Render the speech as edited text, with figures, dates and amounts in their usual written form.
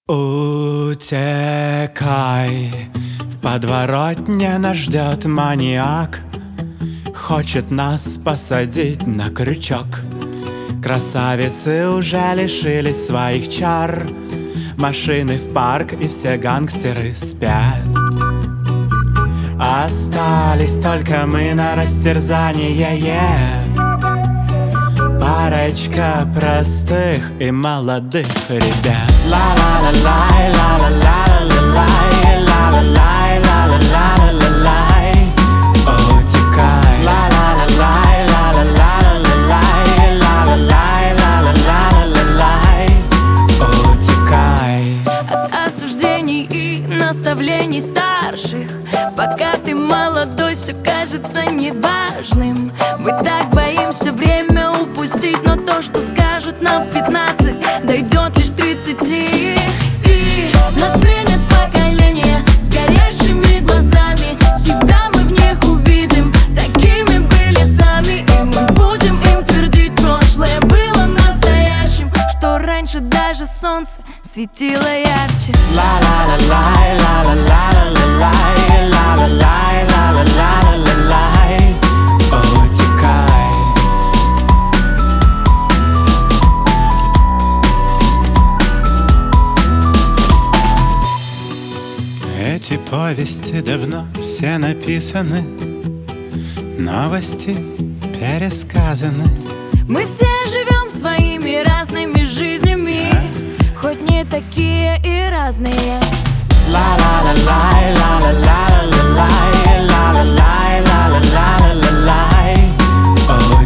Утекай, в подворотне нас ждет маньяк. Хочет нас посадить на крючок. Красавицы уже лишились своих чар. Машины в парк и все гангстеры спят. Остались только мы на растерзание. Парочка простых и молодых ребят. Ла-ла-ла-лай, ла-ла-ла-ла-лай, ла-ла-лай, ла-ла-ла-ла-лай. Утекай. Ла-ла-ла-лай, ла-ла-ла-ла-лай, ла-ла-лай, ла-ла-ла-ла-лай. Утекай. От осуждений и наставлений старших. Пока ты молодой, все кажется неважным. Мы так боимся время упустить, но то, что скажут нам в 15, дойдет лишь к 30. И нас сменит поколение с горящими глазами. Себя мы в них увидим, такими были сами. И мы будем им твердить, прошлое было настоящим, что раньше даже солнце светило ярче. Ла-ла-ла-лай, ла-ла-ла-ла-лай, ла-ла-лай, ла-ла-ла-ла-лай. Утекай. Эти повести давно все написаны, новости пересказаны. Мы все живем своими разными жизнями, хоть не такие и разные. Ла-ла-ла-лай, ла-ла-ла-ла-лай, ла-ла-лай, ла-ла-ла-ла-лай.